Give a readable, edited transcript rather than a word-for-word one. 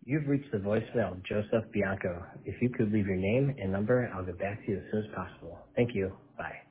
You've reached the voicemail of Joseph Bianco. If you could leave your name and number, I'll get back to you as soon as possible. Thank you. Bye.